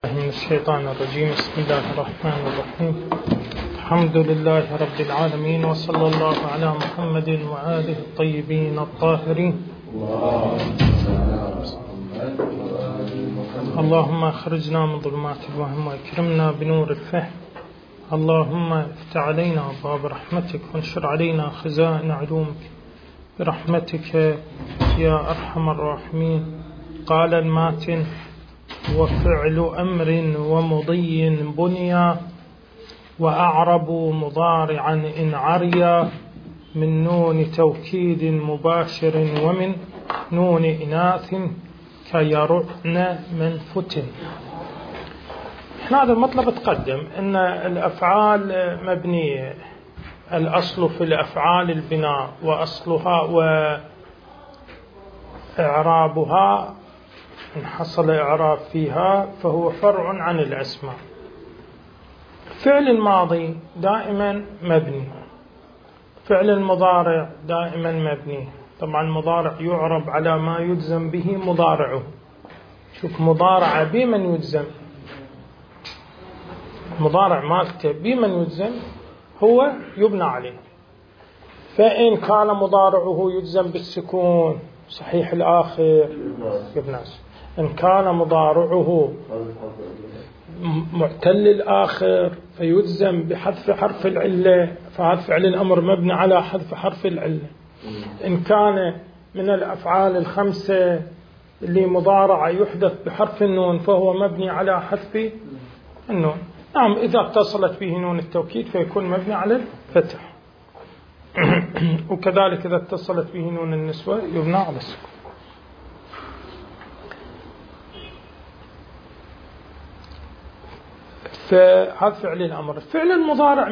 من الشيطان الرجيم. بسم الله الرحمن الرحيم. الحمد لله رب العالمين، وصلى الله على محمد وآله الطيبين الطاهرين. اللهم اخرجنا من ظلمات الوهم واكرمنا بنور الفهم. اللهم افتح علينا أبواب رحمتك وانشر علينا خزائن علومك برحمتك يا أرحم الراحمين. قال الماتن: وفعل أمر ومضي بنيا، وأعرب مضارعا إن عريا، من نون توكيد مباشر ومن نون إناث كيرعن من فتن. هذا المطلب تقدم أن الأفعال مبنية، الأصل في الأفعال البناء، وأصلها وإعرابها إن حصل إعراب فيها فهو فرع عن الأسماء. فعل الماضي دائما مبني، فعل المضارع دائما مبني. طبعا المضارع يعرب على ما يجزم به مضارعه. شوف مضارع بمن يجزم، مضارع مالته بمن يجزم هو يبنى عليه. فإن كان مضارعه يجزم بالسكون صحيح الآخر يبنى. إن كان مضارعه معتل الآخر فيجزم بحذف حرف العلة، فهذا فعل الأمر مبني على حذف حرف العلة. إن كان من الأفعال الخمسة اللي مضارع يحدث بحرف النون فهو مبني على حذف النون. نعم، إذا اتصلت به نون التوكيد فيكون مبني على الفتح، وكذلك إذا اتصلت به نون النسوة يبنى على السكون. فهذا فعل الأمر. فعل المضارع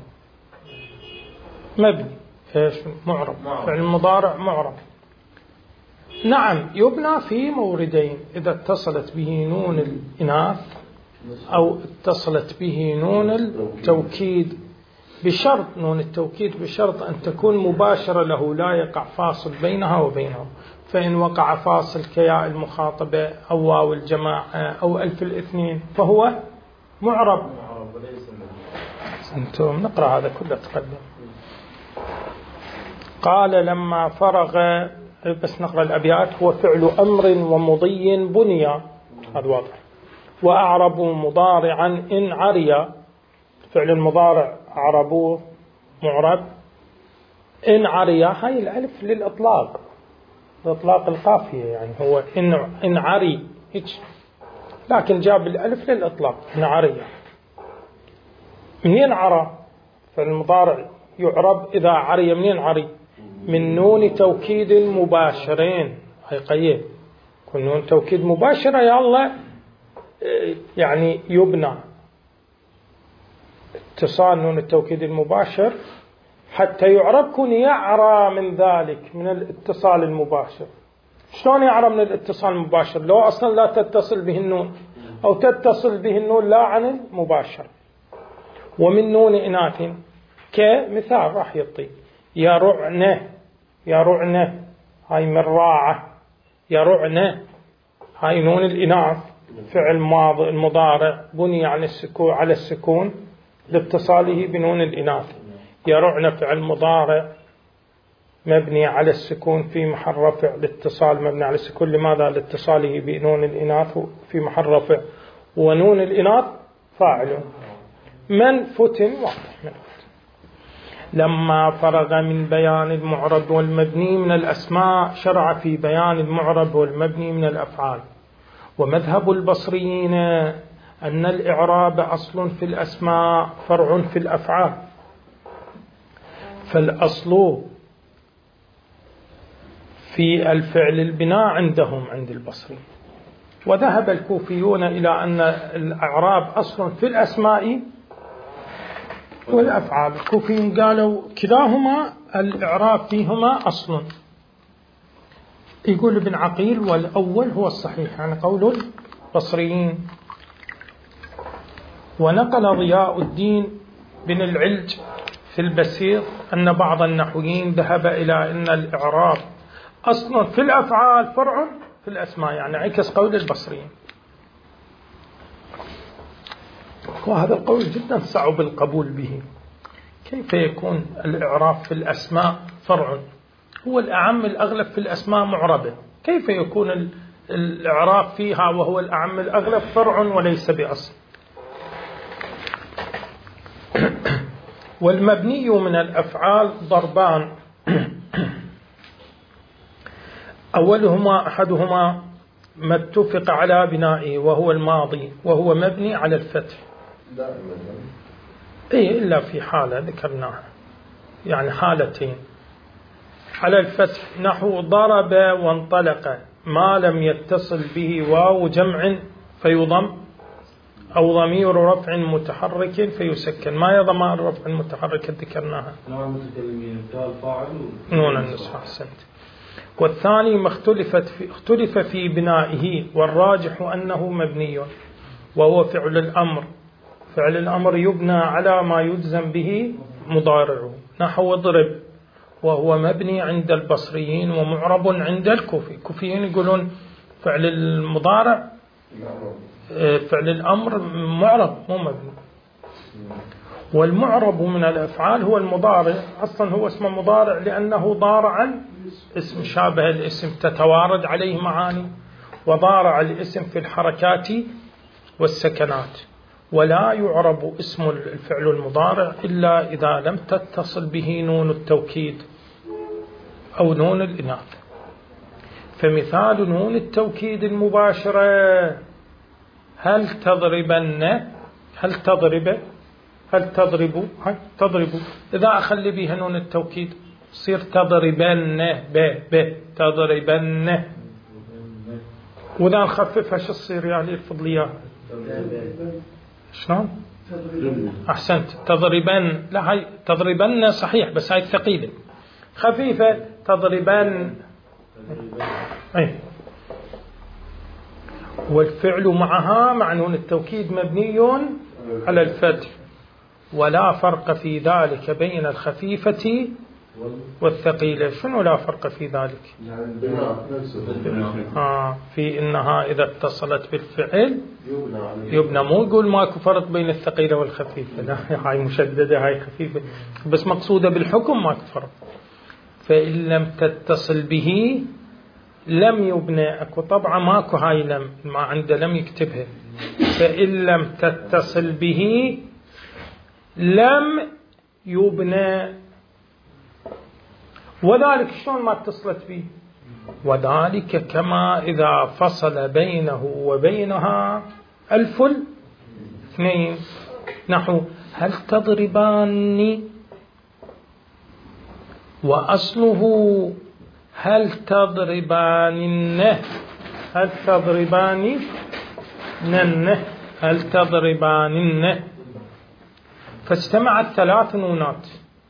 مبني إيش؟ معرب. فعل المضارع معرب. نعم، يبنى في موردين: إذا اتصلت به نون الإناث أو اتصلت به نون التوكيد، بشرط نون التوكيد بشرط أن تكون مباشرة له، لا يقع فاصل بينها وبينه. فإن وقع فاصل كياء المخاطبة أو واو الجماعة أو ألف الاثنين فهو معرب. أنتم نقرأ هذا كله تقدم. قال لما فرغ، بس نقرأ الأبيات: هو فعل أمر ومضي بنيا، هذا واضح. وأعرب مضارعا إن عريا، فعل المضارع أعربوه معرب. إن عريا هاي الألف للإطلاق، لإطلاق القافية، يعني هو إن عري هيك، لكن جاب الألف للإطلاق. إن عريا منين عرى؟ فعل المضارع يعرب إذا عري. منين عري؟ من نون توكيد مباشرين. هاي قيد، كل نون توكيد مباشرة يا الله يعني يبنى. اتصال نون التوكيد المباشر حتى يعرب كن يعرى من ذلك، من الاتصال المباشر. شلون يعرى من الاتصال المباشر؟ لو أصلا لا تتصل به النون أو تتصل به النون لا عن المباشر. ومن نون إناث كمثال راح يعطي: يرعنه هاي من راعة، يرعنه هاي نون الإناث فعل ماضي المضارع بني على السكون لاتصاله بنون الإناث. يرعن فعل مضارع مبني على السكون في محل رفع، الاتصال مبني على السكون. لماذا؟ لاتصاله بنون الإناث في محل رفع، ونون الإناث فاعل. من فتن واضح. من فتن. لما فرغ من بيان المعرب والمبني من الأسماء شرع في بيان المعرب والمبني من الأفعال. ومذهب البصريين أن الإعراب أصل في الأسماء فرع في الأفعال، فالأصل في الفعل البناء عندهم عند البصريين. وذهب الكوفيون إلى أن الإعراب أصل في الأسماء والأفعال. الكوفيون قالوا كلاهما الإعراب فيهما أصل. يقول ابن عقيل: والأول هو الصحيح، يعني قول البصريين. ونقل ضياء الدين بن العلج في البسيط أن بعض النحويين ذهب إلى أن الإعراب أصلا في الأفعال فرع في الأسماء، يعني عكس قول البصريين. وهذا القول جدا صعب القبول به. كيف يكون الإعراب في الأسماء فرع؟ هو الأعم الأغلب في الأسماء معربة، كيف يكون الإعراب فيها وهو الأعم الأغلب فرع وليس بأصل؟ والمبني من الأفعال ضربان، أحدهما ما اتفق على بنائه وهو الماضي وهو مبني على الفتح، إلا في حالة ذكرناها، يعني حالتين على الفتح، نحو ضرب وانطلق، ما لم يتصل به واو جمع فيضم أو ضمير رفع متحرك فيسكن. ما هي ضمائر رفع متحرك ذكرناها؟ نون النسوة. أحسنت. والثاني ما اختلف في بنائه، والراجح أنه مبني وهو فعل الأمر. فعل الأمر يبنى على ما يجزم به مضارعه، نحو اضرب، وهو مبني عند البصريين ومعرب عند الكوفيين يقولون فعل المضارع فعل الأمر معرب مو مبني. والمعرب من الأفعال هو المضارع، أصلا هو اسم مضارع لأنه ضارعا اسم شابه الاسم تتوارد عليه معاني، وضارع الاسم في الحركات والسكنات. ولا يعرب اسم الفعل المضارع إلا إذا لم تتصل به نون التوكيد أو نون الإناث. فمثال نون التوكيد المباشرة هل تضربن، هل تضرب، إذا أخلي بها نون التوكيد صير تضربن، تضربن. وإذا نخففها شو تصير يعني الفضلية؟ شلون؟ أحسنت. تضربن، لا هاي تضربن صحيح بس هاي ثقيلة، خفيفة تضربن. أي. والفعل معها مع نون التوكيد مبني على الفتح، ولا فرق في ذلك بين الخفيفة والثقيلة. شنو لا فرق في ذلك؟ في إنها إذا اتصلت بالفعل يبنى، مو يقول ماكو فرق بين الثقيلة والخفيفة، لا هاي مشددة هاي خفيفة، بس مقصودة بالحكم ماكو فرق. فإن لم تتصل به لم يبنى، أكو طبعا ماكو هاي لم، ما عنده لم يكتبها. فإن لم تتصل به لم يبنى. وذلك شلون ما اتصلت به؟ وذلك كما إذا فصل بينه وبينها ألف اثنين، نحو هل تضرباني، وأصله هل تضرباننه، هل تضرباني ننه، هل تضرباننه. فاجتمعت ثلاث نونات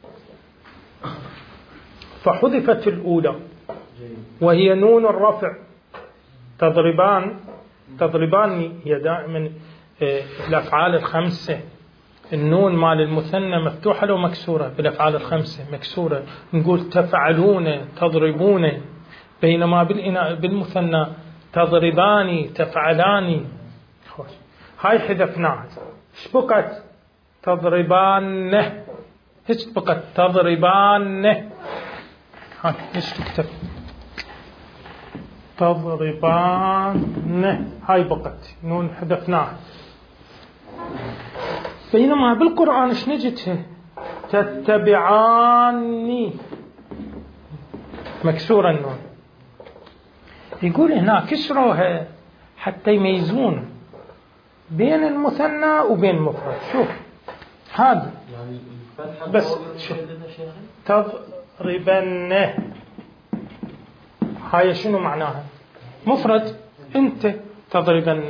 فحذفت الأولى وهي نون الرفع. تضرباني هي دائما الأفعال الخمسة، النون مال المثنى مفتوحة لو مكسورة؟ بالأفعال الخمسة مكسورة، نقول تفعلون تضربون، بينما بالمثنى تضرباني تفعلاني. هاي حذفناها، ايش بقت؟ تضربانه، ايش بقت؟ تضربانه. هاي ايش تكتب؟ تضربانه، هاي بقت نون حذفناها. بينما بالقرآن ايش نجدها؟ تتبعاني، مكسورة النون. يقول هنا كسروها حتى يميزون بين المثنى وبين المفرد. شوف هذا بس تضربنه، هاي شنو معناها؟ مفرد، انت تضربن،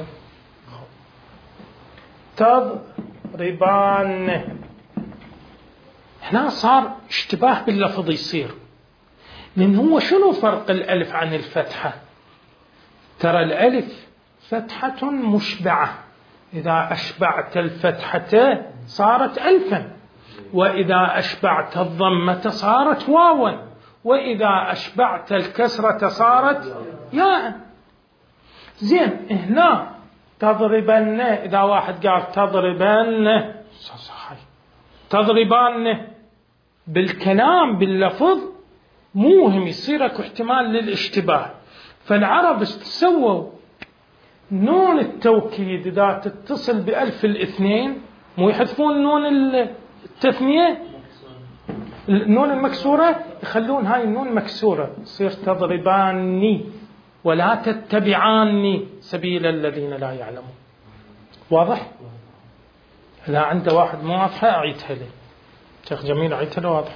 تضربان. هنا صار اشتباه باللفظ يصير، لأن هو شنو فرق الألف عن الفتحة؟ ترى الألف فتحة مشبعة، إذا أشبعت الفتحة صارت ألفا، وإذا أشبعت الضمة صارت واوا، وإذا أشبعت الكسرة صارت ياء. زين هنا تضربن، إذا واحد قال تضربن صحيح، تضربان بالكلام باللفظ موهم، يصير اكو احتمال للاشتباه. فالعرب سووا نون التوكيد إذا تتصل بألف الاثنين مو يحذفون نون التثنية، النون المكسورة يخلون هاي النون مكسورة، يصير تضرباني ولا تتبعاني سبيل الذين لا يعلمون. واضح؟ لا عنده واحد مو واضحة أعيدها لي شيخ جميل، أعيدها له واضح.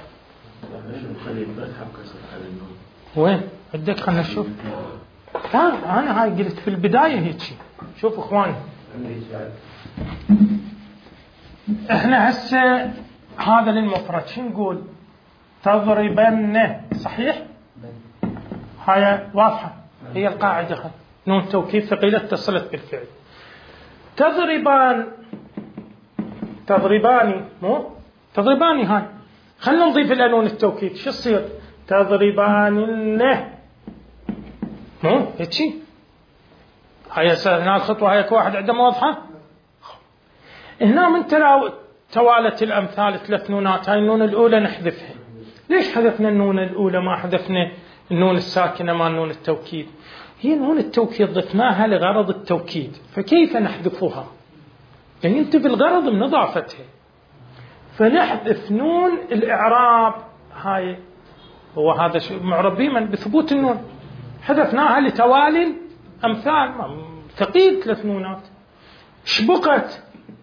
وين عندك؟ خلنا نشوف. لا أنا هاي قلت في البداية هيك. شوف إخواني، إحنا هسه هذا للمفرد شو نقول؟ تضربن، صحيح؟ هاي واضحة، هي القاعدة. نون توكيد ثقيلة اتصلت بالفعل. تضربان، تضرباني، مو تضرباني هاي، خلنا نضيف إلى نون التوكيد شو يصير؟ تضربانن، مو هيك؟ هاي هنا الخطوة هاي واحد عنده واضحة. هنا من توالت الأمثال 3 نونات، هاي النون الأولى نحذفها. ليش حذفنا النون الأولى ما حذفنا النون الساكنة مع نون التوكيد؟ هي نون التوكيد ضفناها لغرض التوكيد، فكيف نحذفها؟ يعني ينتفي الغرض من إضافتها، فنحذف نون الإعراب. هاي هو هذا معربي من بثبوت النون، حذفناها لتوالي أمثال ثقيل 3 نونات. شبقت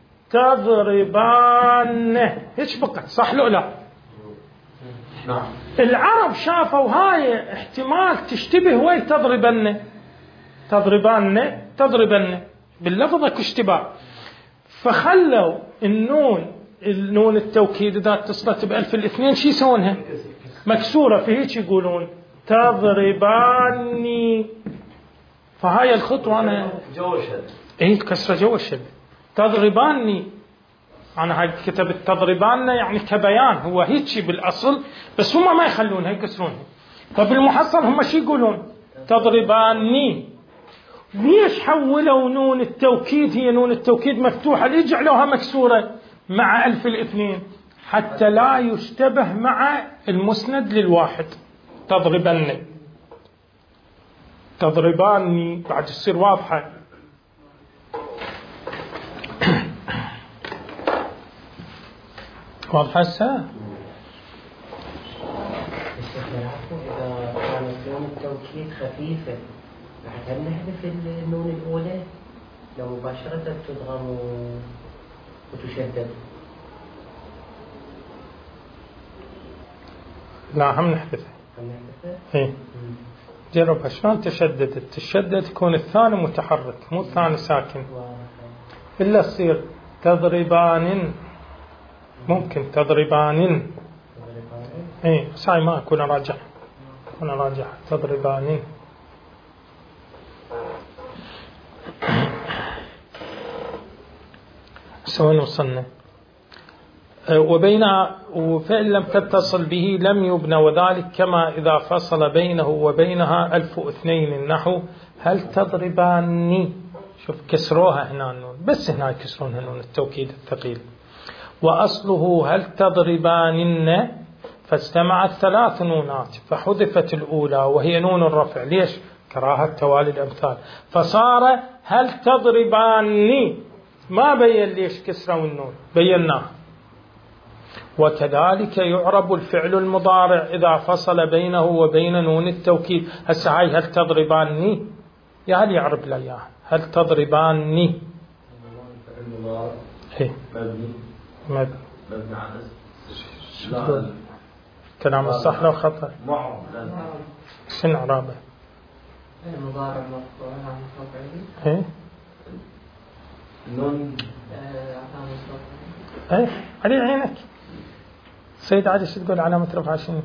تضربان، هيك بقت، صح لو لا؟ نعم. العرب شافوا هاي احتمال تشتبه وين تضربن، تضربان، تضربن باللفظ اكو اشتباه، فخلوا النون التوكيد إذا اتصلت بألف الاثنين شو يسوونها؟ مكسورة، في هيك يقولون تضرباني. فهاي الخطوة أنا كسرة جوا الشد، تضرباني. أنا هاي كتبت تضربان يعني كبيان، هو هيك بالأصل، بس هم ما يخلونها يكسرونها. فبالمحصل هم شو يقولون؟ تضرباني. ليش حولوا نون التوكيد، هي نون التوكيد مفتوحة، ليش جعلوها مكسورة مع ألف الاثنين؟ حتى لا يشتبه مع المسند للواحد. تضربني، تضرباني بعد تصير واضحة. واضحة هسه؟ إذا كانت نون التوكيد خفيفة هل نحذف النون الأولى لو مباشرة تضغم وتشدد؟ لا هم نحذفها. إيه جربها شلون تشدد تكون الثاني متحرك مو الثاني ساكن، إلا تصير تضربان، ممكن تضربان. إيه ساي ما أكون راجع تضربان. سوين وصلنا. وفعل لم تتصل به لم يبنى، وذلك كما إذا فصل بينه وبينها ألف اثنين، النحو هل تضرباني. شوف كسروها هنا النون، بس هنا يكسرونها نون التوكيد الثقيل. وأصله هل تضربانن، فاجتمعت 3 نونات فحذفت الأولى وهي نون الرفع. ليش؟ كراهة توالي الأمثال، فصار هل تضرباني. ما بين ليش كسروا النون، بيناه. وكذلك يعرب الفعل المضارع إذا فصل بينه وبين نون التوكيد. هسه هاي هل تضرباني، يا هل يعرب لا إياها، هل تضرباني. إيه مبني على كلام الصح لو خطأ. شنو إعرابه؟ مضارع مرفوع عن رفعه. إيه نون إيه علي عينك سيد عادي. شو تقول علامة رفعها شنو؟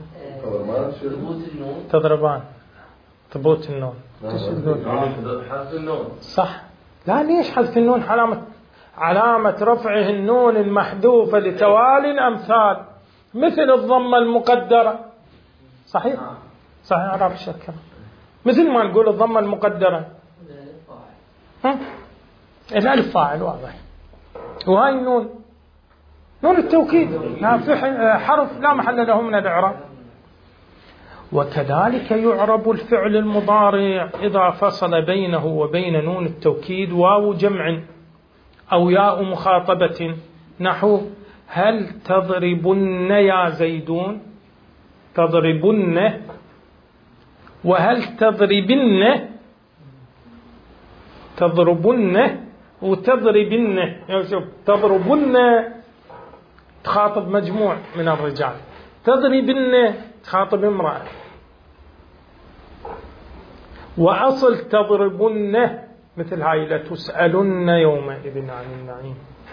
تضربان، ثبوت النون. حذف النون صح. لا ليش حذف النون؟ علامة رفعه النون المحذوفة لتوالي الأمثال، مثل الضمة المقدرة. صحيح صحيح أعرف الشكل، مثل ما نقول الضمة المقدرة. الألف فاعل واضح، وهاي النون نون التوكيد حرف لا محل له من الإعراب. وكذلك يعرب الفعل المضارع إذا فصل بينه وبين نون التوكيد واو جمع أو ياء مخاطبة، نحو هل تضربن يا زيدون، تضربن، وهل تضربن، تضربن وتضربن، يعني شوف تضربن تخاطب مجموع من الرجال، تضربن تخاطب امرأة. وأصل تضربن مثل هاي لتسألن يومئذ عن النعيم،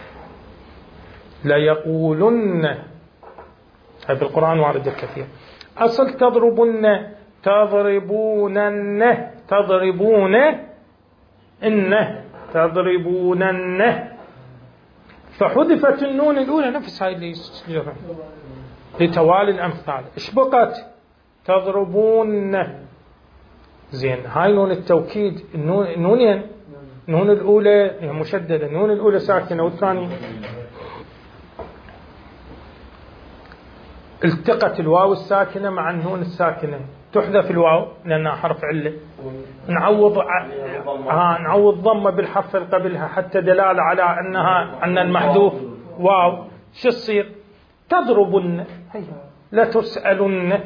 ليقولن، هذا بالقرآن وارد كثير. أصل تضربن تضربونن، تضربون إنه تضربونن، فحذفت النون الأولى نفس هاي اللي يسجلها لتوالي الأمثال. إيش بقت؟ تضربون. زين، هاي نون التوكيد النونين، النون الأولى هي مشددة، النون الأولى ساكنة والثانية التقت الواو الساكنة مع النون الساكنة، تحذف الواو لأنها حرف علة، نعوض ضمة بالحرف اللي قبلها حتى دلالة على أن المحذوف واو. شو تصير؟ تضربن، لا تسألن.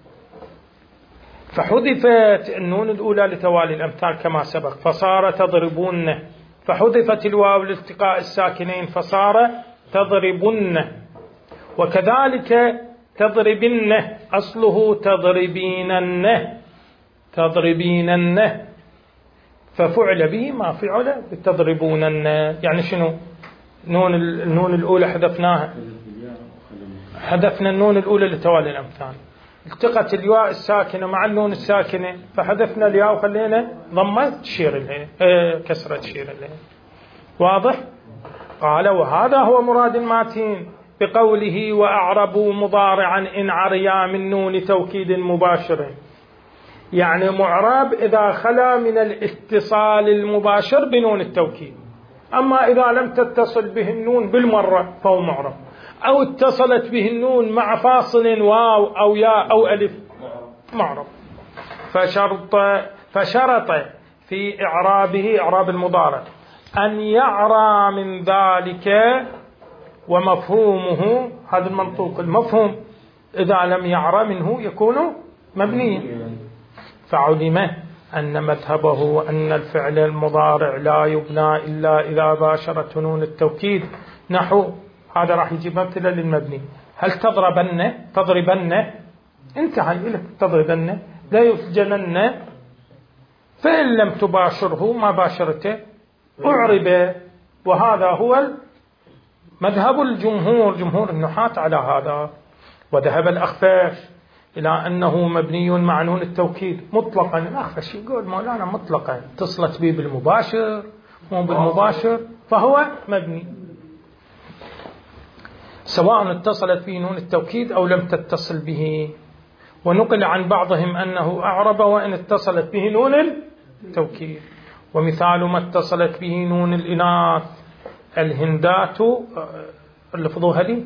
فحذفت النون الأولى لتوالي الأمثال كما سبق فصار تضربون، فحذفت الواو لالتقاء الساكنين فصار تضربن. وكذلك تضربن أصله تضربينن، تضربينن، ففعل به ما فعل تضربونن. يعني شنو؟ النون الأولى حذفناها، حذفنا النون الأولى لتوالي الأمثال، التقت الياء الساكنة مع النون الساكنة فحذفنا الياء وخلينا ضمة تشير لها، كسرة تشير لها. واضح؟ قال وهذا هو مراد الماتين بقوله وأعربوا مضارعا إن عريا من نون توكيد مباشر، يعني معرب إذا خلا من الاتصال المباشر بنون التوكيد. أما إذا لم تتصل به النون بالمرة فهو معرب، أو اتصلت به النون مع فاصل واو أو ياء أو ألف معرب. فشرط في إعرابه إعراب المضارع أن يعرى من ذلك ومفهومه، هذا المنطوق المفهوم إذا لم يعرى منه يكون مبنيا. فعلم أن مذهبه أن الفعل المضارع لا يبنى إلا إذا باشرت نون التوكيد، نحو هذا راح يجيب مثلا للمبني، هل تضربن، تضربن، انتهى إلى تضربن، لا يسجنن، فإن لم تباشره ما باشرته أعرب. وهذا هو مذهب الجمهور، جمهور النحاة على هذا. وذهب الأخفش إلى أنه مبني مع نون التوكيد مطلقا. الأخفش يقول مولانا مطلقا اتصلت به بالمباشر مو بالمباشر فهو مبني، سواء اتصلت به نون التوكيد أو لم تتصل به. ونقل عن بعضهم أنه أعرب وإن اتصلت به نون التوكيد. ومثال ما اتصلت به نون الإناث الهندات اللفظوها لي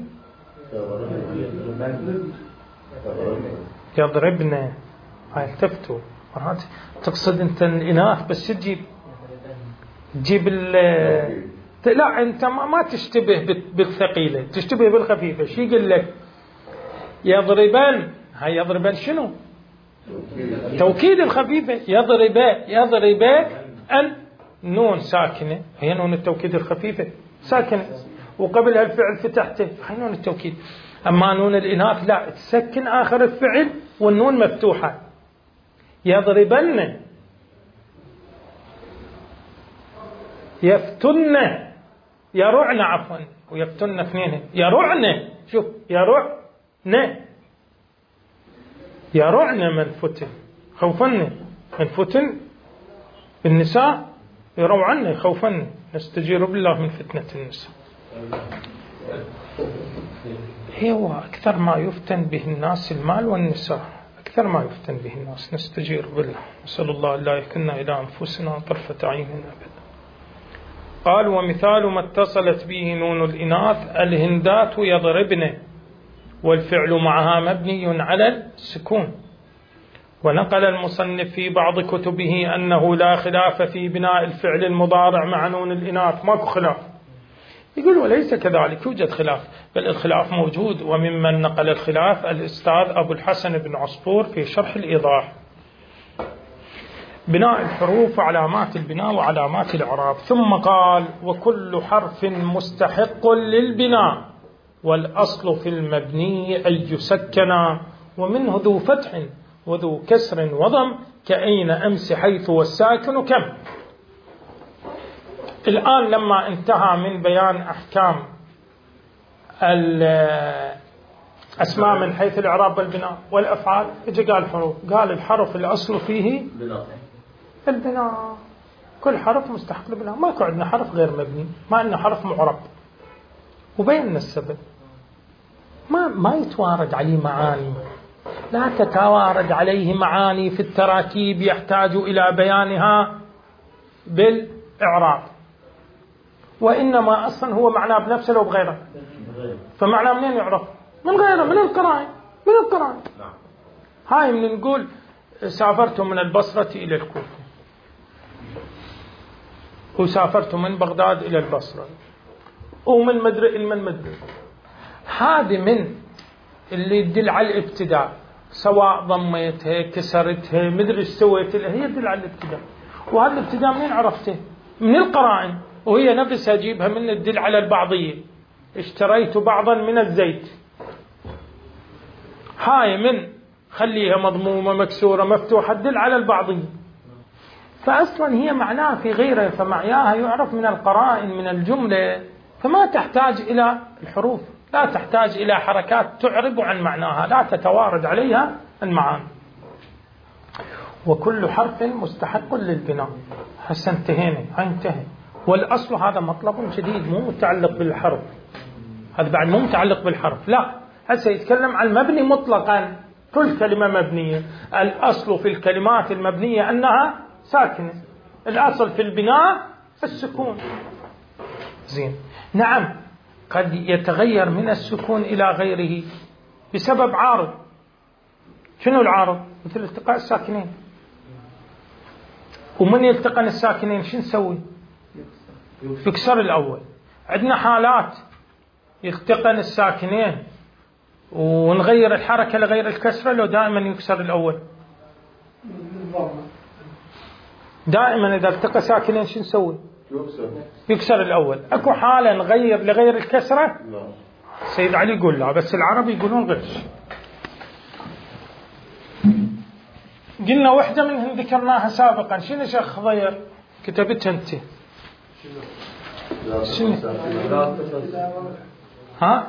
يضربنا، هاي التفتوا تقصد انت الإناث بس تجيب لا انت ما تشتبه بالثقيلة، تشتبه بالخفيفة. شي يقول لك يضربان، هاي يضربان شنو؟ توكيد الخفيفة، يضرب أن نون ساكنة هي نون التوكيد الخفيفة ساكنة وقبلها الفعل فتحته هي نون التوكيد. أما نون الإناث لا، تسكن آخر الفعل والنون مفتوحة. يضربن، يفتن، يرعن، عفوا ويفتن اثنين، يرعن، شوف يرعن من فتن، خوفن من فتن النساء، يروعن يخوفن، نستجير بالله من فتنة النساء. هو أكثر ما يفتن به الناس المال والنساء، أكثر ما يفتن به الناس، نستجير بالله، نسأل الله لا يكلنا إلى أنفسنا طرفة عين أبدا. قال ومثال ما اتصلت به نون الإناث الهندات يضربن، والفعل معها مبني على السكون. ونقل المصنف في بعض كتبه أنه لا خلاف في بناء الفعل المضارع مع نون الإناث، ماكو خلاف. يقول وليس كذلك، يوجد خلاف، بل الخلاف موجود. وممن نقل الخلاف الأستاذ أبو الحسن بن عصفور في شرح الإيضاح. بناء الحروف وعلامات البناء وعلامات الإعراب. ثم قال وكل حرف مستحق للبناء، والأصل في المبني أن يسكن، ومنه ذو فتح وذو كسر وضم، كأين أمس حيث والساكن كم. الآن لما انتهى من بيان أحكام الأسماء من حيث الإعراب والبناء والأفعال، اجى قال الحروف، قال الحرف الأصل فيه البناء، كل حرف مستحق للبناء، ماكو عندنا حرف غير مبني، ما عندنا حرف معرب. وبيننا السبب، ما يتوارد عليه معاني، لا تتوارد عليه معاني في التراكيب يحتاج إلى بيانها بالإعراب، وإنما أصلا هو معناه بنفسه لو بغيره. فمعناه منين يعرف؟ من غيره، من القرائن، من القرائن. هاي من نقول سافرت من البصرة إلى الكوفة، وسافرت من بغداد إلى البصرة، ومن مدري إلى من مدري. هذه من اللي يدل على الابتداء، سواء ضميتها كسرتها مدري ايش سويت لها، هي تدل على الابتداء. وهذا الابتداء منين عرفته؟ من القرائن، وهي نفسها اجيبها من الدل على البعضية. اشتريت بعضا من الزيت، هاي من خليها مضمومة مكسورة مفتوحة تدل على البعضية، فأصلا هي معناها في غيره، فمعياها يعرف من القرائن من الجملة، فما تحتاج إلى الحروف، لا تحتاج إلى حركات تعرب عن معناها، لا تتوارد عليها المعاني. وكل حرف مستحق للبناء. هسه انتهينا، هاي انتهى. والأصل هذا مطلب جديد مو متعلق بالحرف، هذا بعد مو متعلق بالحرف، لا، هسه يتكلم عن المبني مطلقا، كل كلمة مبنية. الأصل في الكلمات المبنية أنها ساكنة، الأصل في البناء السكون. زين، نعم، قد يتغير من السكون إلى غيره بسبب عارض. شنو العارض؟ مثل التقاء الساكنين. ومن يلتقن الساكنين شو نسوي؟ يكسر الأول. عندنا حالات يلتقن الساكنين ونغير الحركة لغير الكسرة، لو دائما يكسر الأول. دائما إذا التقى ساكنين شو نسوي؟ يكسر الأول. أكو حالة نغير لغير الكسرة؟ سيد علي يقول لا، بس العرب يقولون غش. قلنا واحدة منهم ذكرناها سابقا، شنو شيخ خضير؟ كتبتها أنت. شنو؟ ها؟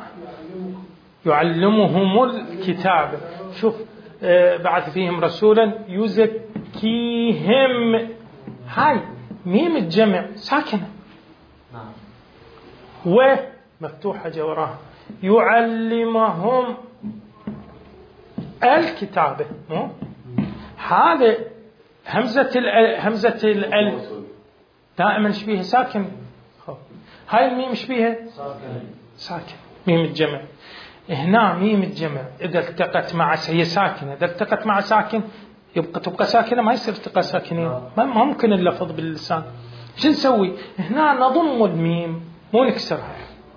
يعلمهم الكتاب. شوف، بعث فيهم رسولا يزكيهم، هاي ميم الجمع ساكنة ومفتوحة جوراها. يعلمهم الكتابة، هذا همزة ال دائما شبيها ساكن. هاي الميم شبيها ساكن، ميم الجمع. هنا ميم الجمع إذا التقت مع هي ساكنة، إذا التقت مع ساكن تبقى ساكنة، ما يصير التقى ساكنين، ما ممكن اللفظ باللسان. شو نسوي؟ هنا نضم الميم مو نكسرها.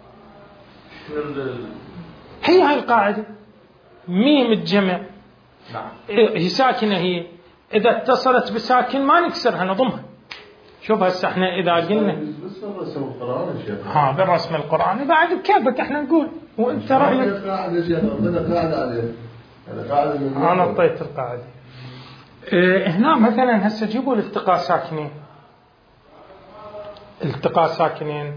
هاي القاعدة، ميم الجمع هي ساكنة، هي إذا اتصلت بساكن ما نكسرها، نضمها. شوف هسه احنا إذا قلنا بالرسم القرآني بعد بكيفك احنا نقول، وانت رأيك. أنا أعطيت القاعدة. هنا مثلا هسه جيبوا الالتقاء ساكنين، التقاء ساكنين.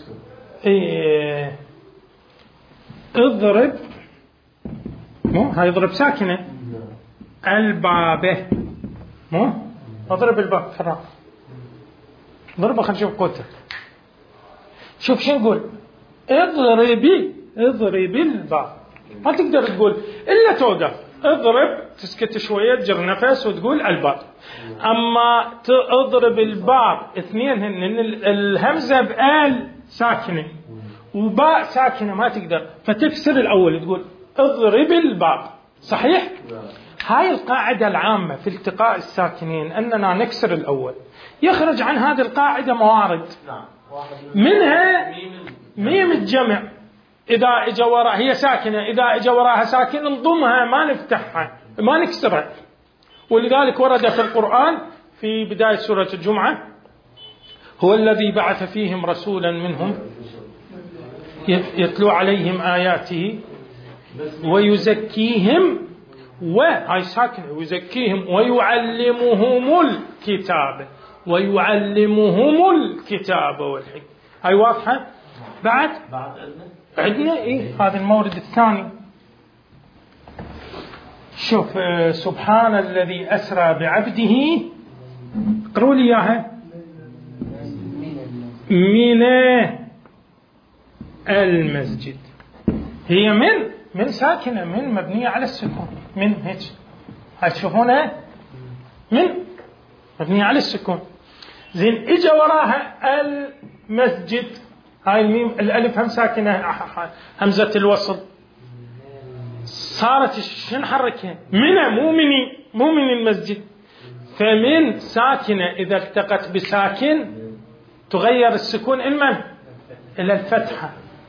اضرب، مو هاي اضرب ساكنة، الباب، مو اضرب الباب فراغ، ضربة خلينا نشوف قوتك. شوف شو نقول، اضربي الباب، ما تقدر تقول إلا توقف، اضرب تسكت شوية تجر نفس وتقول الباب. أما تضرب الباب اثنين هن الهمزة بآل ساكنة وباء ساكنة ما تقدر، فتكسر الأول تقول اضرب الباب. صحيح؟ هاي القاعدة العامة في التقاء الساكنين أننا نكسر الأول. يخرج عن هذه القاعدة موارد، منها ميم الجمع إذا إجا وراء هي ساكنة، إذا إجا وراءها ساكن نضمها ما نفتحها ما نكسرها. ولذلك ورد في القرآن في بداية سورة الجمعة هو الذي بعث فيهم رسولا منهم يتلو عليهم آياته ويزكيهم، وهاي ساكنة ويزكيهم ويعلمهم الكتاب الكتاب والحكمة. هاي واضحة؟ بعد عندنا هذا المورد الثاني. شوف سبحان الذي أسرى بعبده، اقروا لي إياها، من المسجد. هي من ساكنة، من مبنية على السكون، من هيك هاي تشوفونها من مبنية على السكون. زين اجا وراها المسجد، هاي الميم الألف هم ساكنة همزة الوصل، صارت شنو حركها؟ مو من المسجد. فمن ساكنة إذا التقت بساكن تغير السكون إلى الفتحة.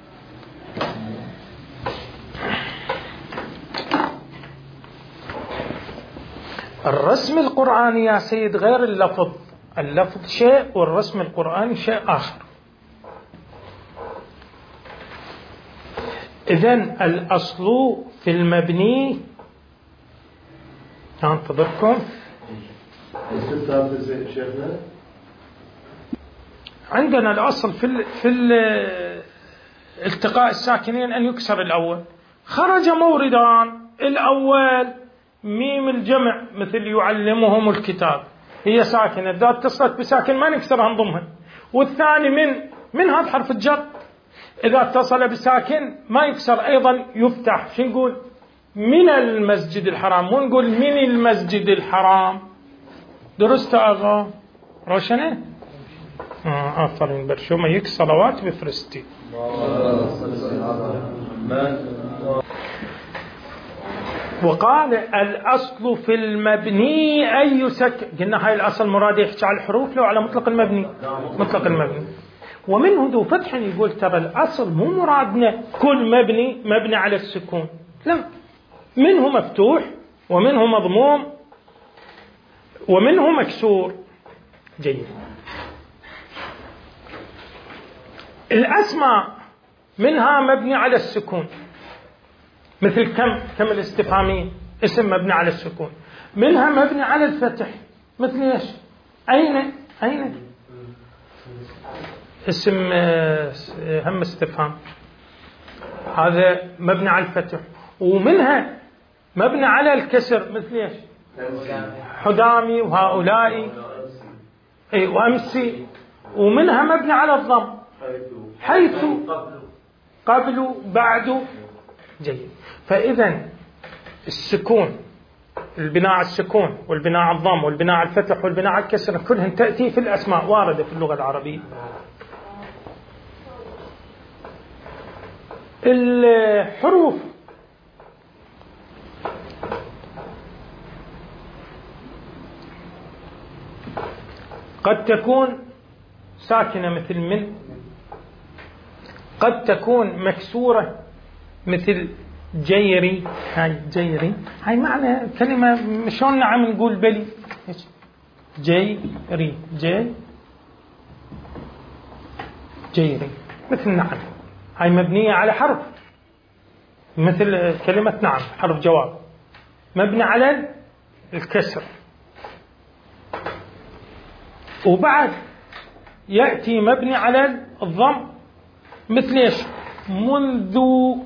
الرسم القرآني يا سيد غير اللفظ شيء والرسم القرآني شيء آخر. إذن الأصل في المبني، أنتظركم. عندنا الأصل في التقاء الساكنين أن يكسر الأول. خرج موردان، الأول ميم الجمع مثل يعلمهم الكتاب، هي ساكنة، إذا اتصلت بساكن ما نكسرها نضمها. والثاني من هذا حرف الجر، إذا اتصل بساكن ما يكسر أيضا يفتح. شو نقول؟ من المسجد الحرام، مو نقول من المسجد الحرام. درست أغا روشنة؟ آفرين برشومة يك صلوات بفرستي. وقال الأصل في المبني أن يسكن. قلنا هاي الأصل مراد يحكي على الحروف لو على مطلق المبني؟ مطلق المبني. ومنه ذو فتح يقول ترى الأصل مو مرادنا كل مبني على السكون، لا، منه مفتوح ومنه مضموم ومنه مكسور. جيد. الأسماء منها مبني على السكون، مثل كم الاستفهامية اسم مبني على السكون. منها مبني على الفتح، مثل ايش؟ أين اسم هم استفهام، هذا مبني على الفتح. ومنها مبني على الكسر، مثل ايش؟ حدامي وهؤلاء وأمسي. ومنها مبني على الضم، حيث، قبل، بعد. جيد. فإذا السكون، البناء على السكون والبناء على الضم والبناء على الفتح والبناء على الكسر كلهن تأتي في الأسماء، واردة في اللغة العربية. الحروف قد تكون ساكنة مثل من، قد تكون مكسورة مثل جيري. هاي جيري هاي معنى كلمة شلون نعم نقول بلي، جيري جيري مثل نعم، هاي مبنية على حرف، مثل كلمة نعم حرف جواب مبني على الكسر. وبعد يأتي مبني على الضم، مثل ايش؟ منذ.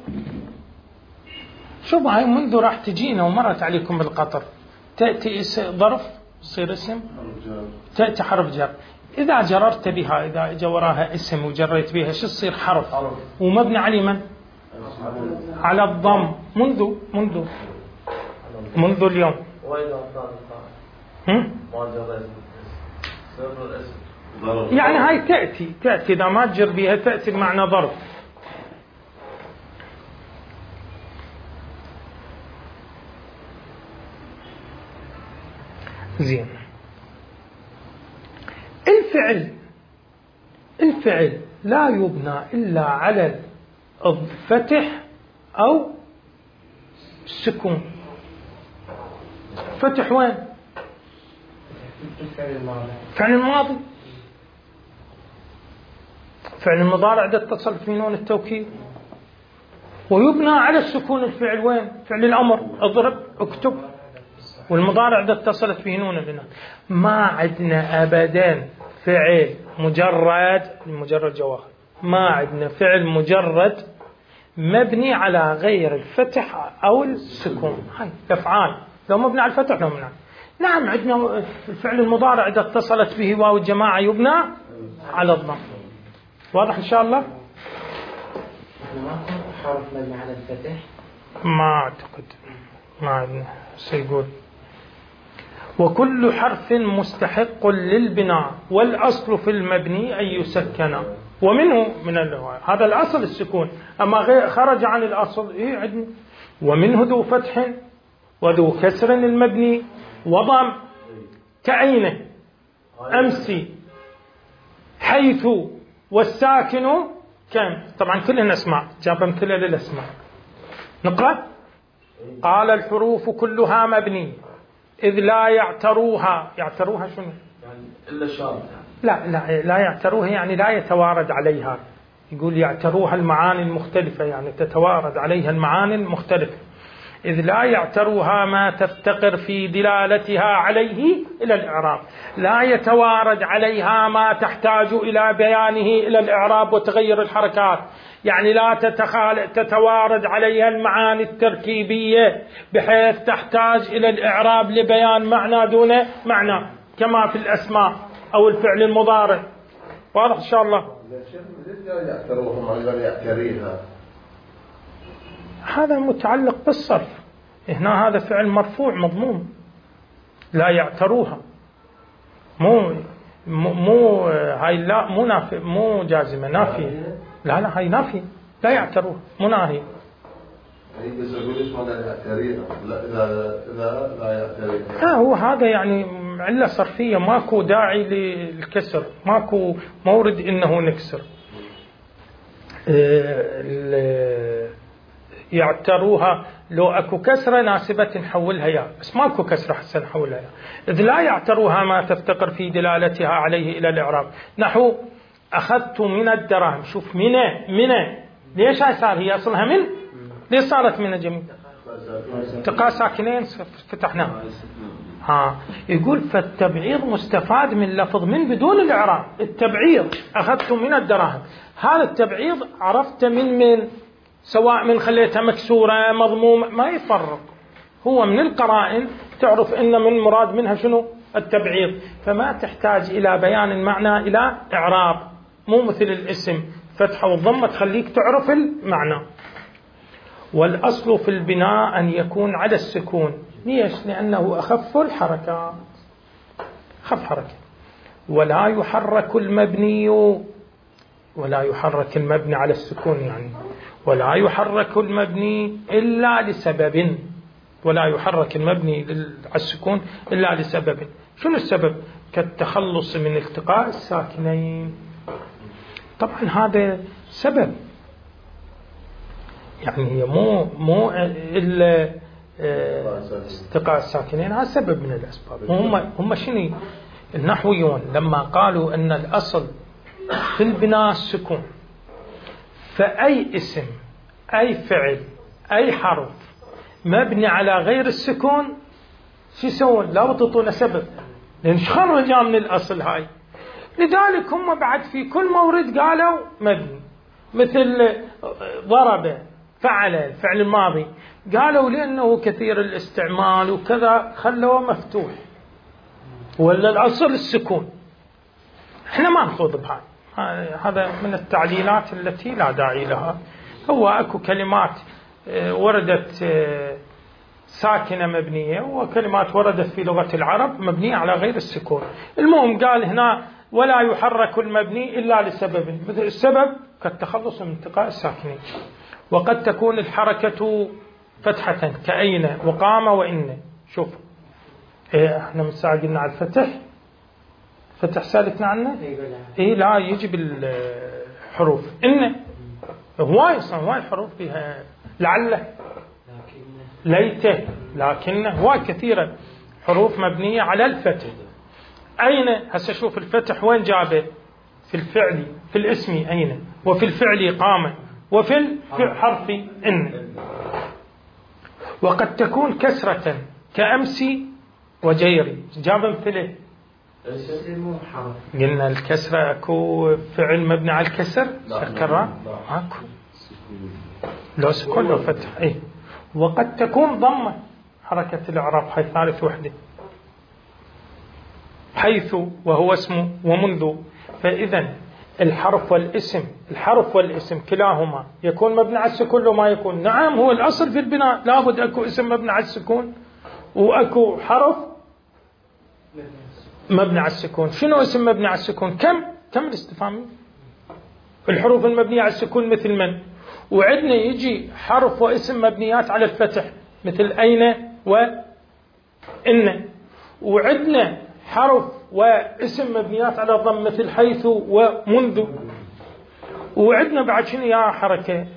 شوف هاي منذ راح تجينا ومرت عليكم بالقطر، تأتي ظرف يصير اسم، تأتي حرف جر. إذا جررت بها، إذا اجى وراها اسم وجريت بها شو تصير؟ حرف. ومبني على من؟ على الضم. منذ منذ اليوم. وإذا صار ما جرى سر الاسم يعني هاي تأتي إذا ما تجر بها تأتي بمعنى ظرف. زين. الفعل لا يبنى إلا على الفتح أو السكون. فتح وين؟ فعل الماضي. فعل المضارع إذا اتصل في نون التوكيد. ويبنى على السكون الفعل وين؟ فعل الأمر، اضرب اكتب. والمضارع إذا اتصلت به نون البناء. ما عندنا أبدا فعل مجرد جواهر، ما عندنا فعل مجرد مبني على غير الفتح أو السكون. هاي الأفعال لو مبني على الفتح لو مبني. نعم عندنا الفعل المضارع إذا اتصلت به واو الجماعة يبنى على الضم. واضح إن شاء الله؟ ما حرف مبني على الفتح؟ ما أعتقد، ما عندنا. سيقول وكل حرف مستحق للبناء والأصل في المبني أن يسكن ومنه من اللغة. هذا الأصل السكون، أما خرج عن الأصل عندنا ومنه ذو فتح وذو كسر المبني وضم كأين أمسي حيث والساكن كم. طبعا كلهن أسماء، جاب أمثلة للأسماء. نقرأ. قال الحروف كلها مبني إذ لا يعتروها. يعتروها شنو؟ يعني إلا الشرط. لا يعتروها يعني لا يتوارد عليها. يقول يعتروها المعاني المختلفة، يعني تتوارد عليها المعاني المختلفة. إذ لا يعتروها ما تفتقر في دلالتها عليه إلى الإعراب. لا يتوارد عليها ما تحتاج إلى بيانه إلى الإعراب وتغير الحركات. يعني لا تتوارد عليها المعاني التركيبية بحيث تحتاج إلى الإعراب لبيان معنى دون معنى كما في الأسماء أو الفعل المضارع. واضح إن شاء الله؟ هذا متعلق بالصرف. هنا هذا فعل مرفوع مضموم. لا يعتروها مو هاي لا مو نافي مو جازمة نافية. لا هاي نافية. لا يعتروها مو ناهي. لا هو هذا يعني علة صرفية، ماكو داعي للكسر، ماكو مورد إنه نكسر. يعتروها لو أكو كسرة ناسبة نحولها يا، بس ماكو كسرة حسن نحولها يا. إذ لا يعتروها ما تفتقر في دلالتها عليه إلى الإعراب. نحو أخذت من الدراهم. شوف من ليش هاي صار هي أصلها من؟ ليش صارت من جميل؟ تقى ساكنين فتحناها. يقول فالتبعيض مستفاد من لفظ من بدون الإعراب. التبعيض أخذت من الدراهم، هذا التبعيض عرفت من سواء من خليتها مكسورة مضمومة ما يفرق. هو من القرائن تعرف إن من مراد منها شنو التبعيض، فما تحتاج إلى بيان المعنى إلى إعراب. مو مثل الاسم فتحة والضمة تخليك تعرف المعنى. والأصل في البناء أن يكون على السكون. ليش؟ لأنه أخف الحركات، خف حركة. ولا يحرك المبني على السكون، يعني ولا يحرك المبني إلا لسبب. ولا يحرك المبني على السكون إلا لسبب. شنو السبب؟ كالتخلص من التقاء الساكنين. طبعا هذا سبب، يعني هي مو إلا التقاء الساكنين، هذا سبب من الأسباب. هم شنو النحويون لما قالوا أن الأصل في البناء السكون، فأي اسم أي فعل أي حرف مبني على غير السكون شو يسوون؟ لا تعطون سبب، لأن خرج من الأصل هاي. لذلك هم بعد في كل مورد قالوا مبني، مثل ضرب فعل الفعل الماضي قالوا لأنه كثير الاستعمال وكذا خلوه مفتوح، ولا الأصل السكون. احنا ما نخوض بهاي، هذا من التعليلات التي لا داعي لها. هو أكو كلمات وردت ساكنة مبنية، وكلمات وردت في لغة العرب مبنية على غير السكون. المهم قال هنا ولا يحرك المبني إلا لسبب، مثل السبب كالتخلص من التقاء الساكنين. وقد تكون الحركة فتحة كأين وقام وإن. شوف احنا من ساعة قلنا على الفتح، فتح سالتنا عنه لا يجي بالحروف. إن هواي حروف فيها لعله ليته لكنه، هواي كثيرة حروف مبنية على الفتح. أين هسه شوف الفتح وين جابه؟ في الفعل، في الاسم أين، وفي الفعل قام، وفي الحرف إن. وقد تكون كسرة كأمس وجيري. جاب مثله قلنا الكسرة أكو فعل مبني على الكسر سكرة أكو لو سكون لو فتح وقد تكون ضمة حركة الإعراب هاي ثالث وحدة، حيث وهو اسمه ومنذ. فإذا الحرف والاسم كلاهما يكون مبني على السكون لو ما يكون. نعم هو الأصل في البناء لابد أكو اسم مبني على السكون وأكو حرف مبني على السكون. شنو اسم مبني على السكون؟ كم الاستفهامي؟ الحروف المبنية على السكون مثل من؟ وعندنا يجي حرف واسم مبنيات على الفتح مثل أين وإن، وعندنا حرف واسم مبنيات على الضم مثل حيث ومنذ، وعندنا بعد شنو يا حركة؟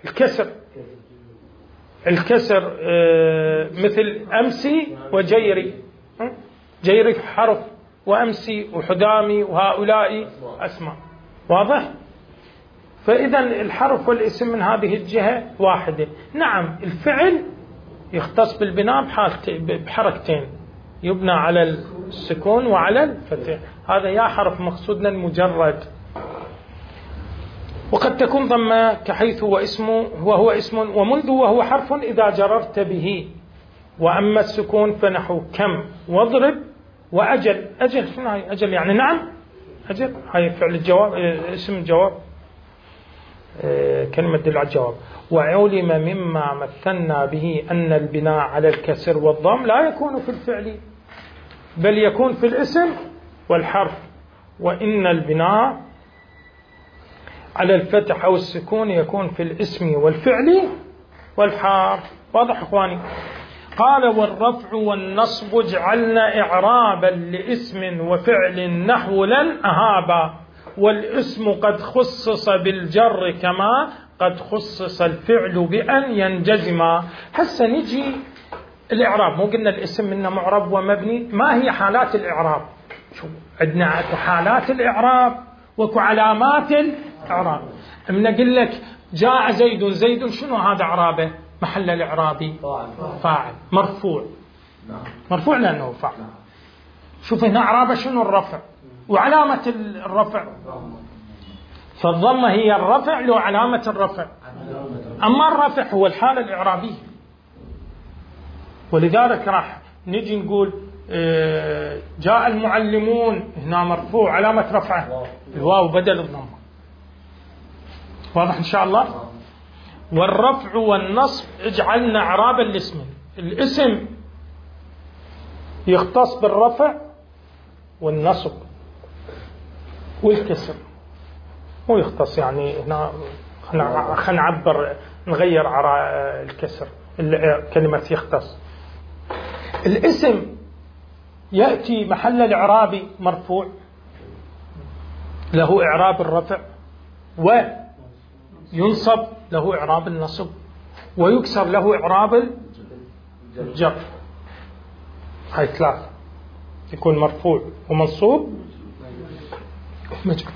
الكسر مثل أمسي وجيري. جيري حرف وأمسي وحدامي وهؤلاء أسماء. واضح؟ فإذا الحرف والاسم من هذه الجهة واحدة. نعم الفعل يختص بالبناء بحركتين، يبنى على السكون وعلى الفتح. هذا يا حرف مقصودنا المجرد. وقد تكون ضمة كحيث وهو اسم ومنذ وهو حرف إذا جررت به. وأما السكون فنحو كم واضرب وأجل. أجل شنو هاي؟ أجل يعني نعم أجل، هاي فعل الجواب، اسم الجواب، كلمة دل على الجواب. وعلم مما مثلنا به أن البناء على الكسر والضم لا يكون في الفعل بل يكون في الاسم والحرف، وإن البناء على الفتح أو السكون يكون في الاسم والفعل والحرف. واضح إخواني؟ قال والرفع والنصب جعلنا إعرابا لاسم وفعل نحو لن أهابا، والاسم قد خصص بالجر كما قد خصص الفعل بأن ينجزما. هسه نجي الإعراب. مو قلنا الاسم منه معرب ومبني؟ ما هي حالات الإعراب؟ شو عندنا حالات الإعراب وكو علامات الإعراب. من أقول لك جاء زيد شنو هذا إعرابه؟ محل الإعرابي فاعل مرفوع. مرفوع لأنه فاعل. شوف هنا إعرابه شنو؟ الرفع. وعلامة الرفع فالضمة هي الرفع له علامة الرفع. أما الرفع هو الحالة الإعرابية. ولذلك راح نجي نقول جاء المعلمون هنا مرفوع علامة رفعه الواو بدل الضمة. واضح إن شاء الله؟ والرفع والنصب اجعلنا إعرابا لاسم. الاسم يختص بالرفع والنصب والكسر، مو يختص يعني هنا خلينا نعبر نغير الكسر كلمة يختص. الاسم يأتي محل الإعراب مرفوع له إعراب الرفع، وينصب له إعراب النصب، ويكسر له إعراب الجر. هاي ثلاث، يكون مرفوع ومنصوب مجرور.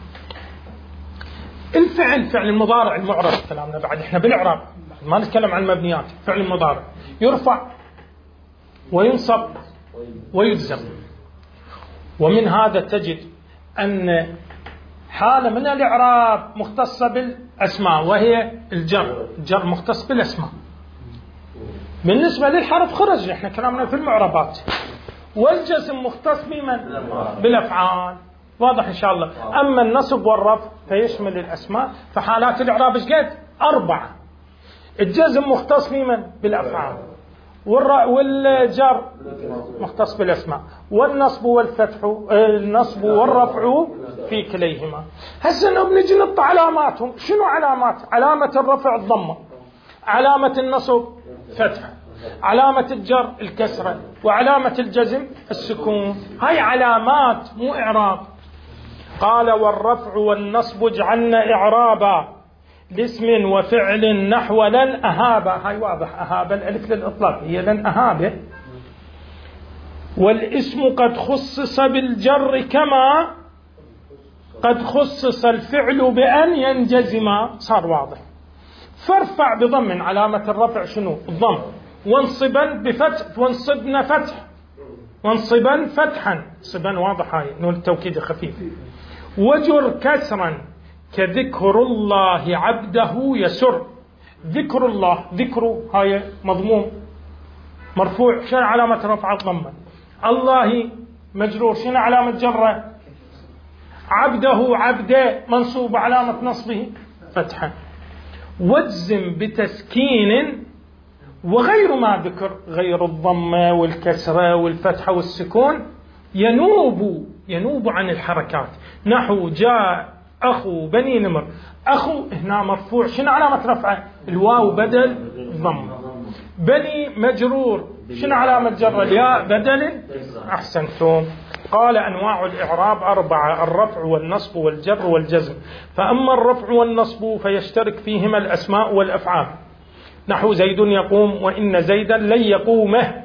الفعل فعل المضارع المعرب كلامنا بعد احنا بالإعراب ما نتكلم عن المبنيات. فعل المضارع يرفع وينصب ويجزم. ومن هذا تجد أن حالة من الإعراب مختصة بالأسماء وهي الجر. الجر مختص بالأسماء. بالنسبة للحرف خرج احنا كلامنا في المعربات. والجزم مختص بمن؟ بالأفعال. واضح إن شاء الله. أما النصب والرفع فيشمل الأسماء. فحالات الإعراب ايش قد؟ 4. الجزم مختص بمن؟ بالأفعال. والجر مختص بالأسماء، والنصب والفتح النصب والرفع في كليهما. هسه بنجي نطلع علاماتهم. شنو علامات؟ علامة الرفع الضمة، علامة النصب فتح، علامة الجر الكسرة، وعلامة الجزم السكون. هاي علامات مو إعراب. قال والرفع والنصب اجعلنا إعرابا لاسم وفعل نحو لن أهابا. هاي واضح، أهابا الألف للإطلاق، هي لن أهابه. والاسم قد خصص بالجر كما قد خصص الفعل بأن ينجزما. صار واضح. فارفع بضم، علامة الرفع شنو؟ الضم. وانصبا بفتح، وانصبنا فتح، وانصبا فتحا، صبا واضح، هاي نون التوكيد خفيف. وجر كسرا كذكر الله عبده يسر. ذكر الله، ذكر هاي مضموم مرفوع، شنو علامة رفع؟ الضمة. الله مجرور، شنو علامة جره؟ عبده عبده منصوب، علامة نصبه فتحا. واجزم بتسكين وغير ما ذكر، غير الضمة والكسرة والفتحة والسكون، ينوب عن الحركات. نحو جاء أخو بني نمر. أخو هنا مرفوع، شنو علامة رفعه؟ الواو بدل ضم. بني مجرور، شنو علامة جر؟ الياء بدل. أحسنتم. قال أنواع الإعراب 4: الرفع والنصب والجر والجزم. فأما الرفع والنصب فيشترك فيهما الأسماء والأفعال، نحو زيد يقوم وإن زيدا لن يقومه.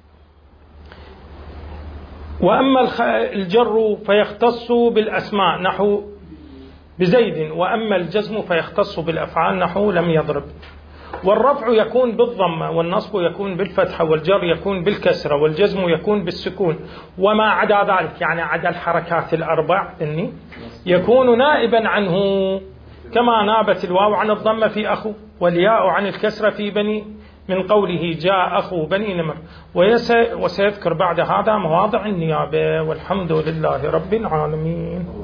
وأما الجر فيختص بالأسماء، نحو بزيد. وأما الجزم فيختص بالأفعال، نحو لم يضرب. والرفع يكون بالضمة، والنصب يكون بالفتحة، والجر يكون بالكسرة، والجزم يكون بالسكون. وما عدا ذلك، يعني عدا الحركات الأربع، يكون نائبا عنه، كما نابت الواو عن الضمة في أخو، والياء عن الكسرة في بني، من قوله جاء أخو بني نمر. وسيذكر بعد هذا مواضع النيابة. والحمد لله رب العالمين.